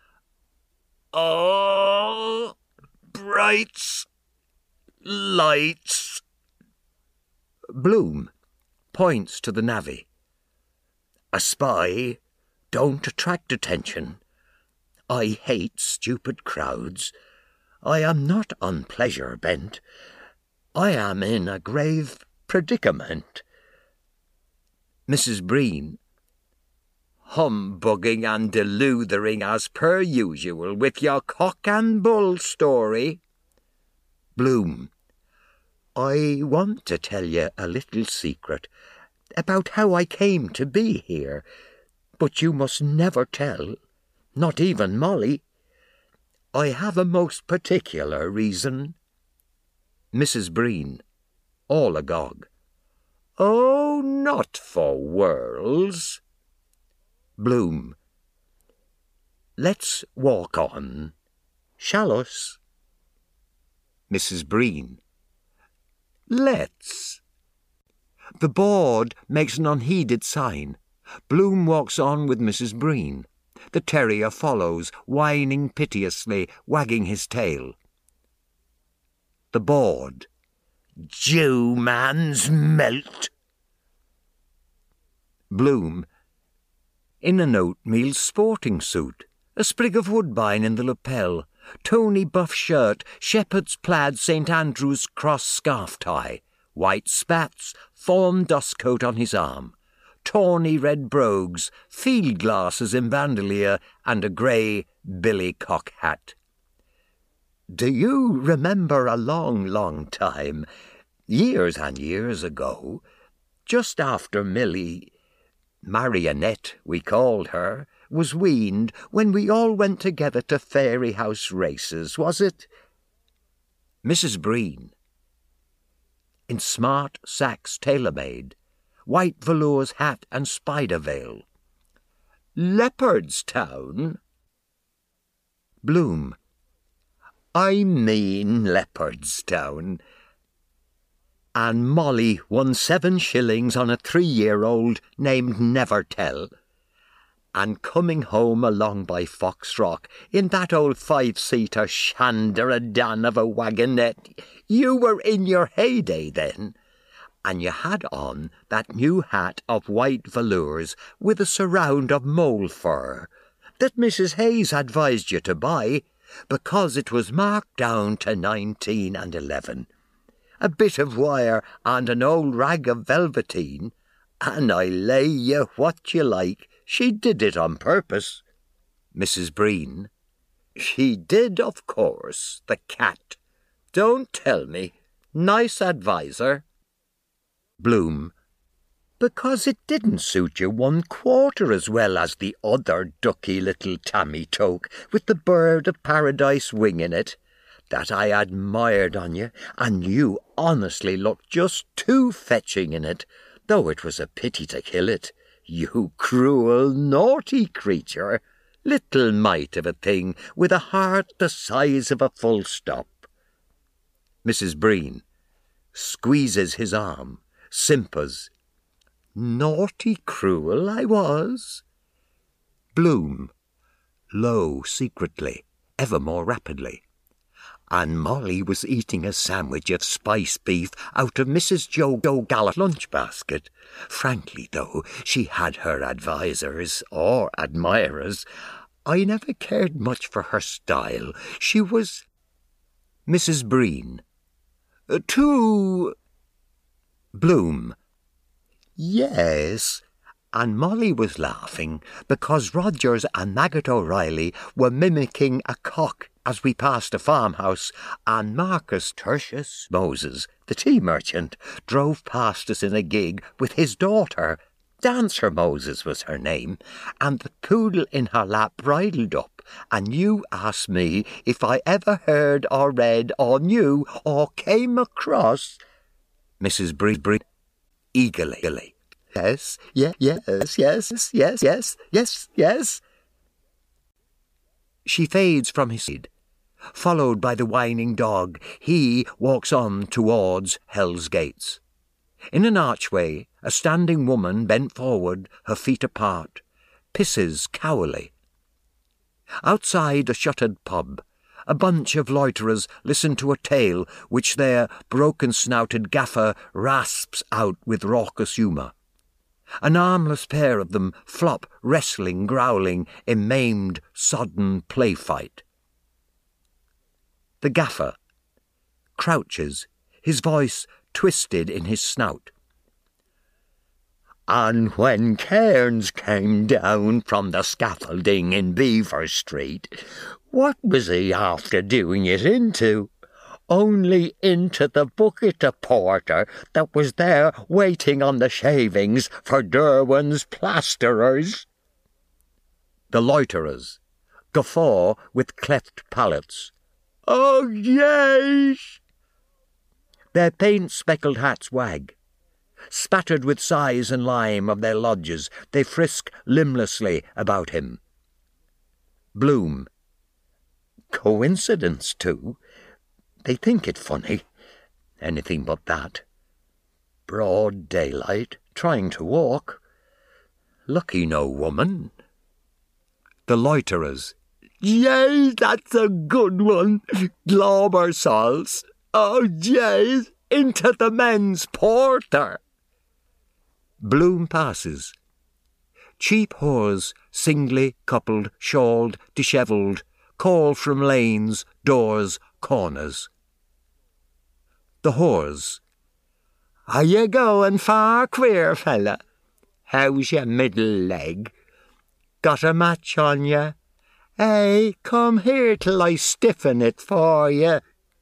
Oh, brights, lights. Bloom points to the navvy. A spy don't attract attention. I hate stupid crowds. I am not on pleasure bent. I am in a grave predicament. Mrs. Breen. Humbugging and deludering as per usual with your cock and bull story. Bloom. I want to tell you a little secret about how I came to be here, but you must never tell, not even Molly. I have a most particular reason. Mrs. Breen, all agog. Oh, not for worlds. Bloom. Let's walk on. Shall us? Mrs. Breen. Let's. The board makes an unheeded sign. Bloom walks on with Mrs. Breen. The terrier follows, whining piteously, wagging his tail. The board. Jew man's melt. Bloom. In an oatmeal sporting suit, a sprig of woodbine in the lapel, Tony buff shirt, shepherd's plaid St. Andrew's cross scarf tie, white spats, fawn dustcoat on his arm, tawny red brogues, field glasses in bandolier, and a grey billycock hat. Do you remember a long, long time, years and years ago, just after Millie, Marionette we called her, was weaned, when we all went together to Fairy House races, was it? Mrs. Breen. In smart Saks tailor-made, white velours hat and spider veil. Leopardstown? Bloom. I mean Leopardstown. And Molly won 7 shillings on a 3-year-old named Nevertell. And coming home along by Fox Rock in that old 5-seater Shanderadan of a wagonette, you were in your heyday then, and you had on that new hat of white velours with a surround of mole fur that Mrs. Hayes advised you to buy because it was marked down to 19 and 11. A bit of wire and an old rag of velveteen, and I lay you what you like, she did it on purpose. Mrs. Breen. She did, of course, the cat. Don't tell me. Nice adviser. Bloom. Because it didn't suit you 1/4 as well as the other ducky little Tammy Toke with the bird of paradise wing in it, that I admired on you, and you honestly looked just too fetching in it, though it was a pity to kill it. You cruel, naughty creature, little mite of a thing, with a heart the size of a full stop. Mrs. Breen squeezes his arm, simpers. Naughty, cruel I was. Bloom, low, secretly, ever more rapidly. And Molly was eating a sandwich of spice beef out of Mrs. Joe Gallup lunch basket. Frankly, though, she had her advisers, or admirers. I never cared much for her style. She was... Mrs. Breen. Too... Bloom. Yes, and Molly was laughing because Rogers and Maggot O'Reilly were mimicking a cock as we passed a farmhouse, and Marcus Tertius Moses, the tea merchant, drove past us in a gig with his daughter. Dancer Moses was her name, and the poodle in her lap bridled up, and you asked me if I ever heard or read or knew or came across... Mrs. Breen eagerly. Yes. She fades from his side. Followed by the whining dog, he walks on towards Hell's Gates. In an archway, a standing woman bent forward, her feet apart, pisses cowily. Outside a shuttered pub, a bunch of loiterers listen to a tale which their broken-snouted gaffer rasps out with raucous humour. An armless pair of them flop, wrestling, growling, a maimed, sodden play fight. The gaffer crouches, his voice twisted in his snout. And when Cairns came down from the scaffolding in Beaver Street, what was he after doing it into? Only into the bucket of porter that was there waiting on the shavings for Derwin's plasterers. The loiterers guffaw with cleft palates. Oh, yes! Their paint-speckled hats wag. Spattered with size and lime of their lodges, they frisk limblessly about him. Bloom. Coincidence, too. They think it funny. Anything but that. Broad daylight, trying to walk. Lucky no woman. The loiterers. Yes, that's a good one. Glauber salts. Oh, yes, into the men's porter. Bloom passes. Cheap whores, singly, coupled, shawled, dishevelled, call from lanes, doors, corners. The whores. Are you going far, queer fella? How's your middle leg? Got a match on you? Hey, come here till I stiffen it for you.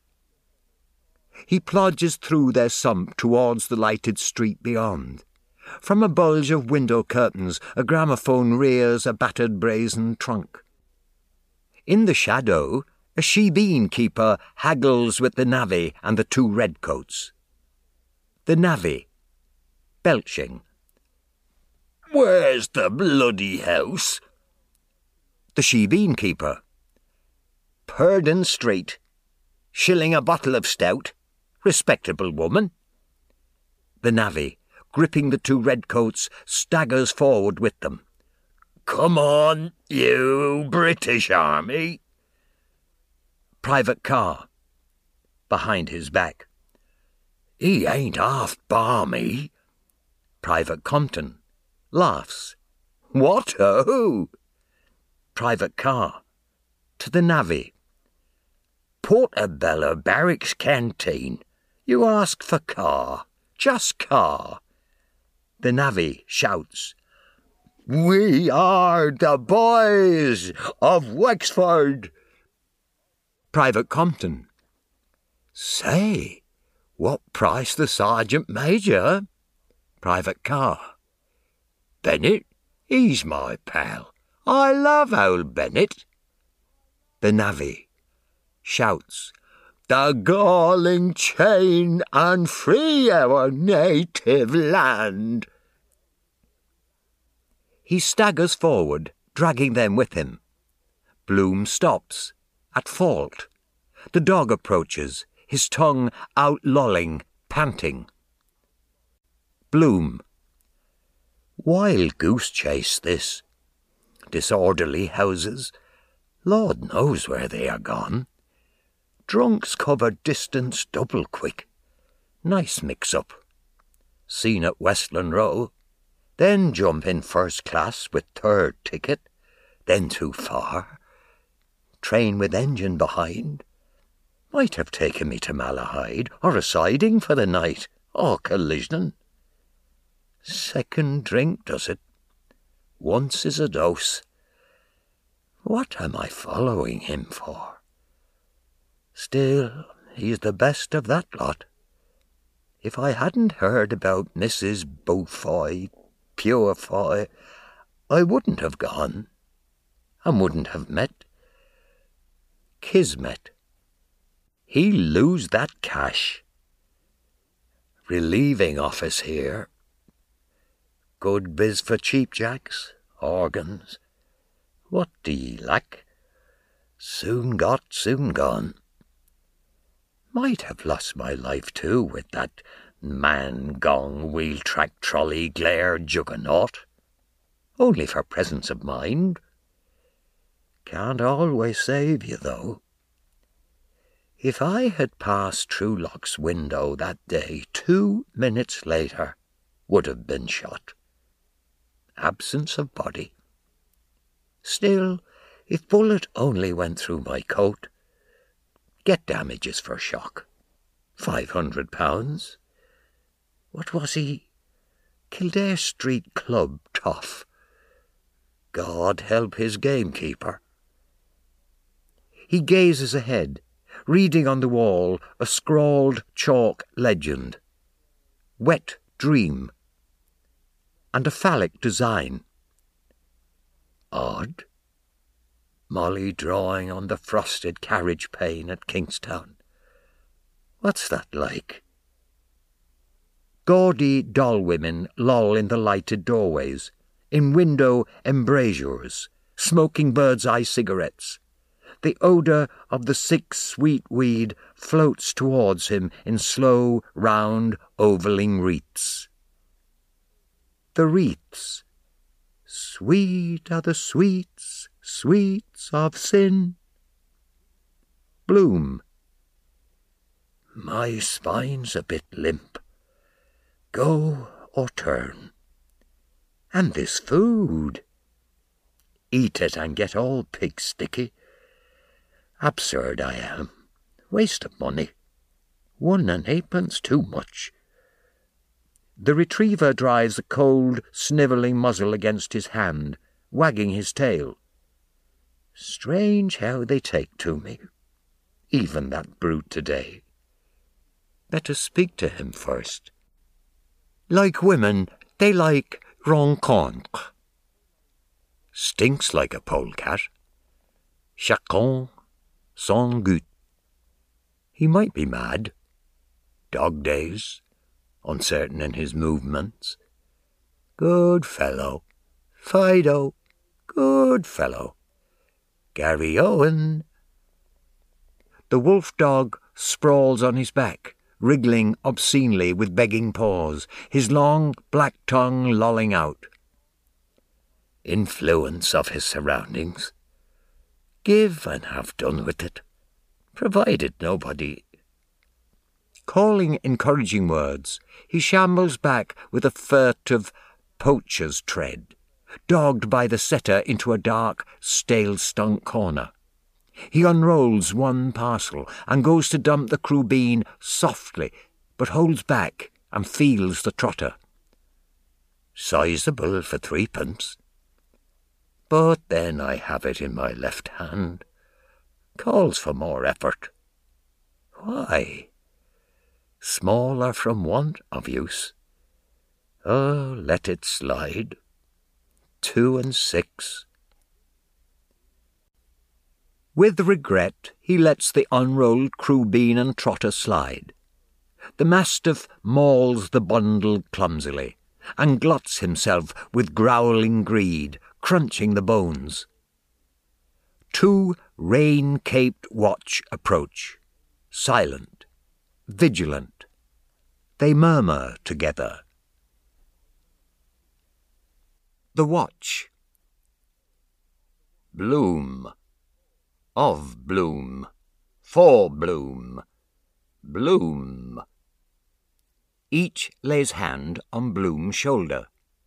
He plodges through their sump towards the lighted street beyond. From a bulge of window curtains, a gramophone rears a battered brazen trunk. In the shadow, a shebeen keeper haggles with the navvy and the two redcoats. The navvy, belching. Where's the bloody house? The shebeen keeper. Purdon Street. Shilling a bottle of stout. Respectable woman. The navvy, gripping the two redcoats, staggers forward with them. Come on, you British Army. Private Carr, behind his back. He ain't half balmy. Private Compton laughs. What ho! Private Carr, to the navvy. Portobello Barracks Canteen. You ask for Carr, just Carr. The navvy shouts. We are the boys of Wexford. Private Compton. Say, what price the Sergeant Major? Private Carr. Bennett, he's my pal. I love old Bennett. The navvy shouts. The galling chain and free our native land. He staggers forward, dragging them with him. Bloom stops, at fault. The dog approaches, his tongue out-lolling, panting. Bloom. Wild goose chase, this. Disorderly houses. Lord knows where they are gone. Drunks cover distance double quick. Nice mix-up. Seen at Westland Row. Then jump in first class with third ticket. Then too far. Train with engine behind. Might have taken me to Malahide or a siding for the night, or collision. Second drink, does it? Once is a dose. What am I following him for? Still, he's the best of that lot. If I hadn't heard about Mrs. Beaufoy, Purefoy, I wouldn't have gone, and wouldn't have met. Kismet. He'll lose that cash. Relieving office here. Good biz for cheapjacks, organs. What do ye lack? Soon got, soon gone. Might have lost my life too with that man-gong wheel-track trolley glare juggernaut. Only for presence of mind. Can't always save you, though. If I had passed Truelock's window that day 2 minutes later, would have been shot. Absence of body. Still, if bullet only went through my coat, get damages for shock. £500. What was he? Kildare Street Club toff. God help his gamekeeper. He gazes ahead, reading on the wall a scrawled chalk legend. Wet dream. And a phallic design. Odd. Molly drawing on the frosted carriage pane at Kingstown. What's that like? Gaudy doll women loll in the lighted doorways, in window embrasures, smoking bird's-eye cigarettes. The odour of the sick sweet weed floats towards him in slow, round, ovaling wreaths. The wreaths. Sweet are the sweets, sweets of sin. Bloom. My spine's a bit limp. Go or turn. And this food. Eat it and get all pig-sticky. Absurd I am. Waste of money. 1 and 8pence too much. The retriever drives a cold, snivelling muzzle against his hand, wagging his tail. Strange how they take to me. Even that brute today. Better speak to him first. Like women, they like rencontre. Stinks like a polecat. Chacun son goût. He might be mad. Dog days. Uncertain in his movements. Good fellow. Fido. Good fellow. Gary Owen. The wolf dog sprawls on his back, wriggling obscenely with begging paws, his long black tongue lolling out. Influence of his surroundings. Give and have done with it, provided nobody... Calling encouraging words, he shambles back with a furtive poacher's tread, dogged by the setter into a dark, stale-stunk corner. He unrolls one parcel and goes to dump the crew bean softly, but holds back and feels the trotter. Sizable for 3pence. But then I have it in my left hand. Calls for more effort. Why? Smaller from want of use. Oh, let it slide. 2 and 6. With regret, he lets the unrolled crew bean and trotter slide. The mastiff mauls the bundle clumsily, and gluts himself with growling greed, crunching the bones. 2 rain-caped watch approach, silent, vigilant. They murmur together. The watch. Bloom. Of Bloom. For Bloom. Bloom. Each lays hand on Bloom's shoulder.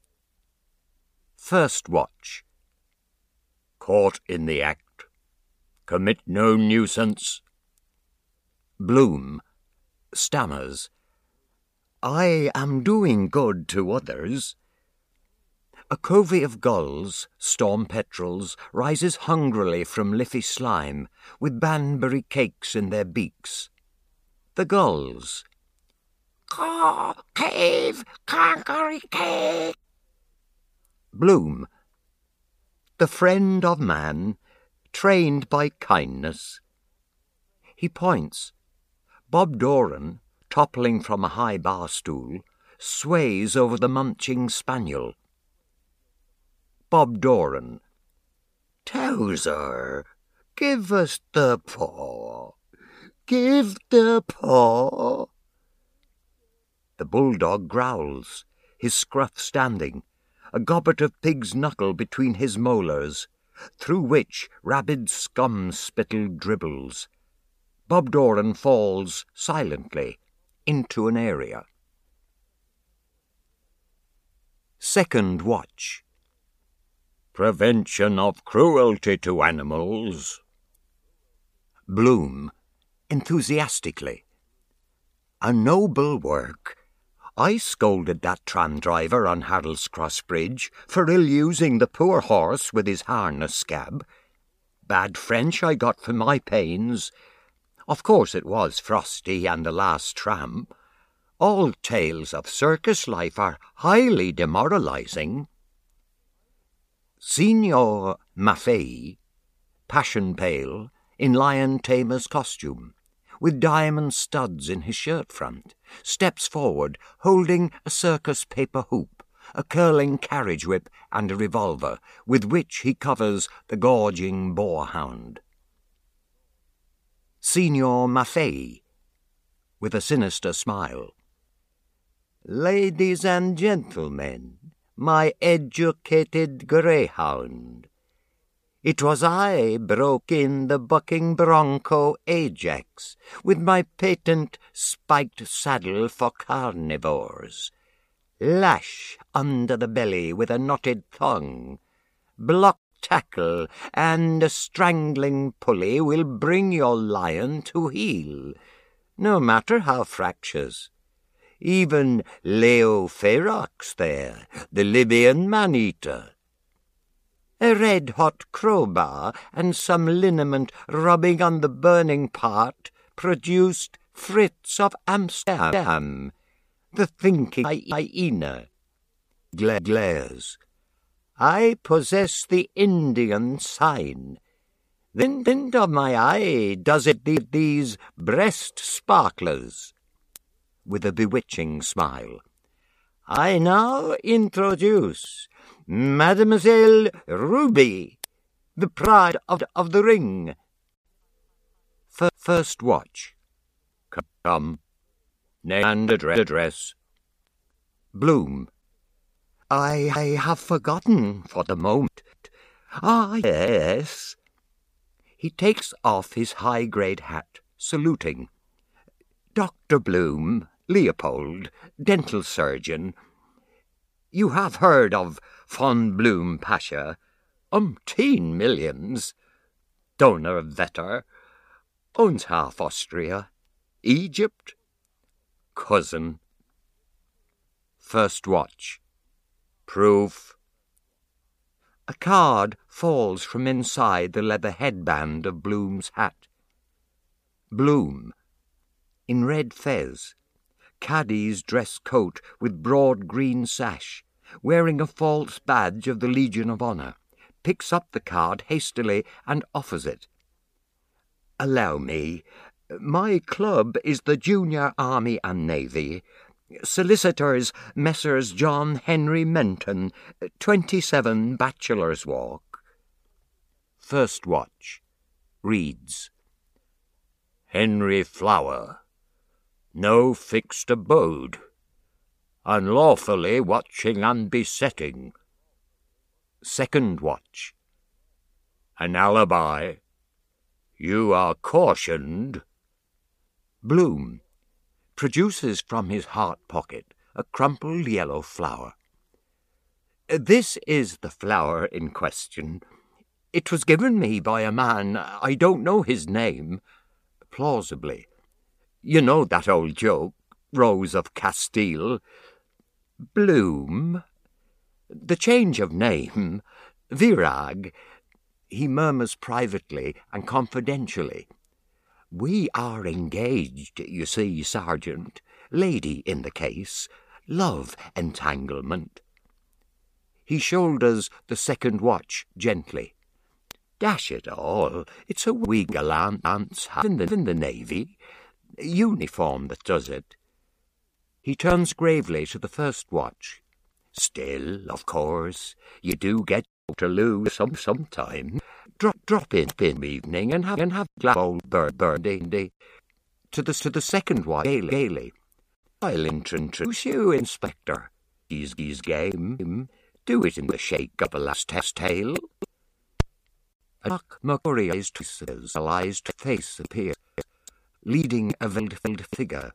First watch. Caught in the act. Commit no nuisance. Bloom stammers. I am doing good to others. A covey of gulls, storm petrels, rises hungrily from liffey slime, with Banbury cakes in their beaks. The gulls. Caw, cave, conquery cake. Bloom. The friend of man, trained by kindness. He points. Bob Doran, toppling from a high bar stool, sways over the munching spaniel. Bob Doran. Towser, give us the paw. Give the paw. The bulldog growls, his scruff standing, a gobbet of pig's knuckle between his molars, through which rabid scum spittle dribbles. Bob Doran falls silently into an area. Second watch. Prevention of cruelty to animals. Bloom, enthusiastically. A noble work. I scolded that tram driver on Harold's Cross Bridge for ill-using the poor horse with his harness scab. Bad French I got for my pains. Of course it was frosty and the last tram. All tales of circus life are highly demoralizing. Signor Maffei, passion pale, in lion tamer's costume, with diamond studs in his shirt front, steps forward, holding a circus paper hoop, a curling carriage whip and a revolver, with which he covers the gorging boarhound. Signor Maffei, with a sinister smile. Ladies and gentlemen, my educated greyhound. It was I broke in the bucking bronco Ajax with my patent spiked saddle for carnivores. Lash under the belly with a knotted thong, block tackle, and a strangling pulley will bring your lion to heel, no matter how fractious. Even Leo Ferox there, the Libyan man-eater. A red-hot crowbar and some liniment rubbing on the burning part produced Fritz of Amsterdam, the thinking hyena. Glares. I possess the Indian sign. The tint of my eye does it these breast sparklers. With a bewitching smile. I now introduce Mademoiselle Ruby, the pride of the ring. First watch. Come. Name and address. Bloom. I have forgotten for the moment. Ah, yes. He takes off his high-grade hat, saluting. Dr. Bloom, Leopold, dental surgeon. You have heard of von Bloom Pasha, umpteen millions. Donor vetter, owns half Austria, Egypt, cousin. First watch. Proof. A card falls from inside the leather headband of Bloom's hat. Bloom, in red fez, caddy's dress coat with broad green sash, wearing a false badge of the Legion of Honor, picks up the card hastily and offers it. Allow me. My club is the Junior Army and Navy. Solicitors Messrs. John Henry Menton, 27 Bachelor's Walk. First watch. Reads. Henry Flower. No fixed abode. Unlawfully watching and besetting. Second watch. An alibi. You are cautioned. Bloom produces from his heart pocket a crumpled yellow flower. This is the flower in question. It was given me by a man, I don't know his name, plausibly. You know that old joke, Rose of Castile. Bloom. The change of name, Virag. He murmurs privately and confidentially. We are engaged, you see, Sergeant. Lady in the case. Love entanglement. He shoulders the second watch gently. Dash it all, it's a wee gallant ants in the Navy. Uniform that does it. He turns gravely to the first watch. Still, of course, you do get to lose sometime. Drop in evening and have old birdie. To the second watch gaily. I'll introduce you, Inspector. He's game. Do it in the shake of a last tail. A dark mercurized face appears, leading a veiled figure.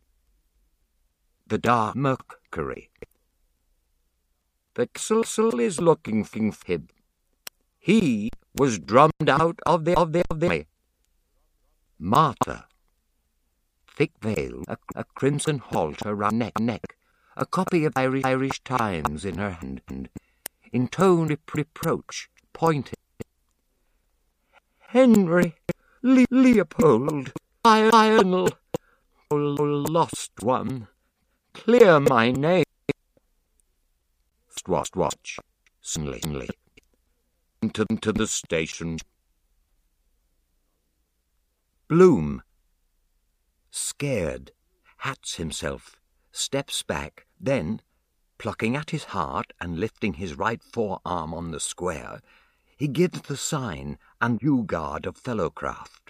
The dark Mercury. The castle is looking for him. He was drummed out of the Martha. Thick veil, a crimson halter round neck, a copy of Irish Times in her hand, in tone of reproach, pointed. Henry Leopold, Lionel, lost one, clear my name. Watch, suddenly, into the station. Bloom, scared, hats himself, steps back, then, plucking at his heart and lifting his right forearm on the square, he gives the sign and due-guard of fellowcraft.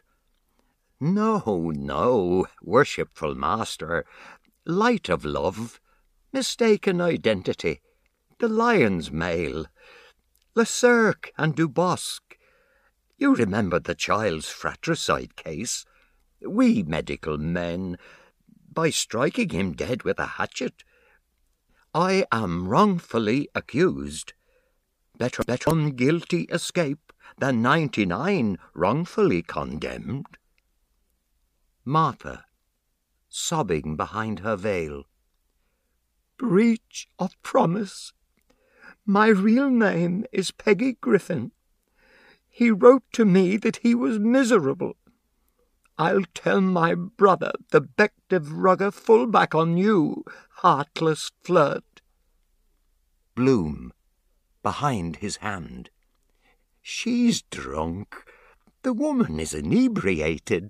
No, worshipful master, light of love, mistaken identity, the Lion's Mail, Le Cirque and Dubosc. You remember the child's fratricide case? We medical men, by striking him dead with a hatchet. I am wrongfully accused. Better one guilty escape than 99 wrongfully condemned. Martha, sobbing behind her veil. Breach of promise. My real name is Peggy Griffin. He wrote to me that he was miserable. I'll tell my brother, the Bective Rugger, full back on you, heartless flirt. Bloom, behind his hand. She's drunk. The woman is inebriated.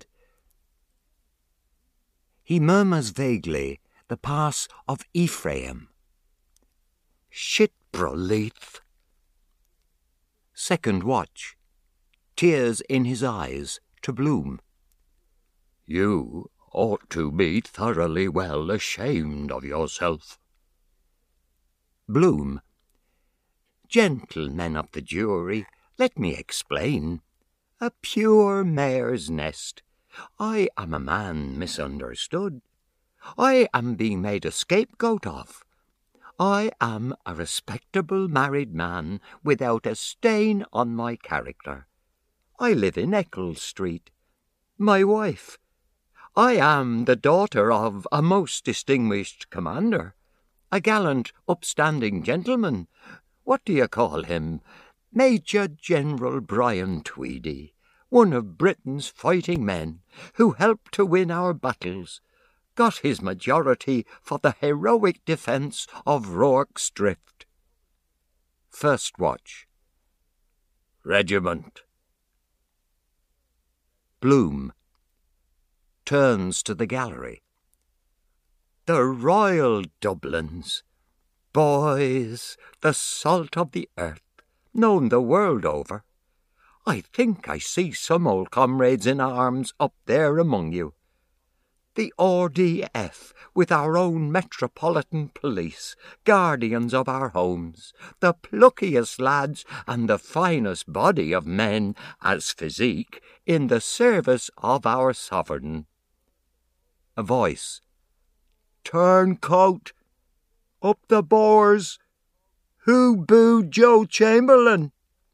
He murmurs vaguely the pass of Ephraim. Shit, Broleith. Second watch. Tears in his eyes, to Bloom. You ought to be thoroughly well ashamed of yourself. Bloom. Gentlemen of the jury, let me explain. A pure mare's nest. I am a man misunderstood. I am being made a scapegoat of. I am a respectable married man without a stain on my character. I live in Eccles Street. My wife. I am the daughter of a most distinguished commander, a gallant, upstanding gentleman. What do you call him? Major General Brian Tweedy, one of Britain's fighting men, who helped to win our battles, got his majority for the heroic defence of Rorke's Drift. First watch. Regiment. Bloom turns to the gallery. The Royal Dublins, boys, the salt of the earth, known the world over. I think I see some old comrades in arms up there among you. The RDF, with our own Metropolitan Police, guardians of our homes, the pluckiest lads and the finest body of men as physique in the service of our sovereign. A voice. Turncoat. Up the Boers. Who booed Joe Chamberlain?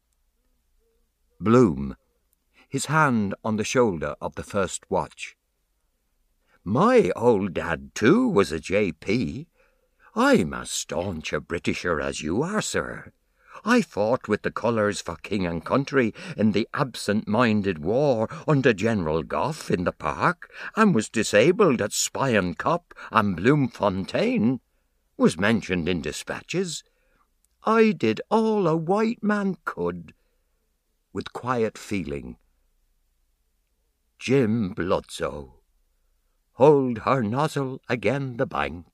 Bloom, his hand on the shoulder of the first watch. My old dad, too, was a JP. I'm as staunch a Britisher as you are, sir. I fought with the colours for king and country in the absent-minded war under General Gough in the Park, and was disabled at Spion Kop and Bloemfontein. Was mentioned in dispatches. I did all a white man could. With quiet feeling. Jim Bludso. Hold her nozzle again the bank.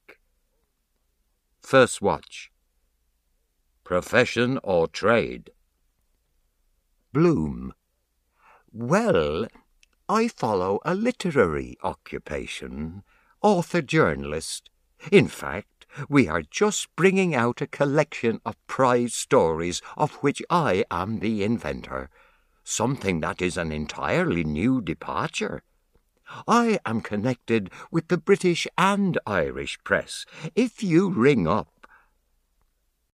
First watch. Profession or trade? Bloom. Well, I follow a literary occupation, author-journalist. In fact, we are just bringing out a collection of prize stories of which I am the inventor, something that is an entirely new departure. I am connected with the British and Irish press. If you ring up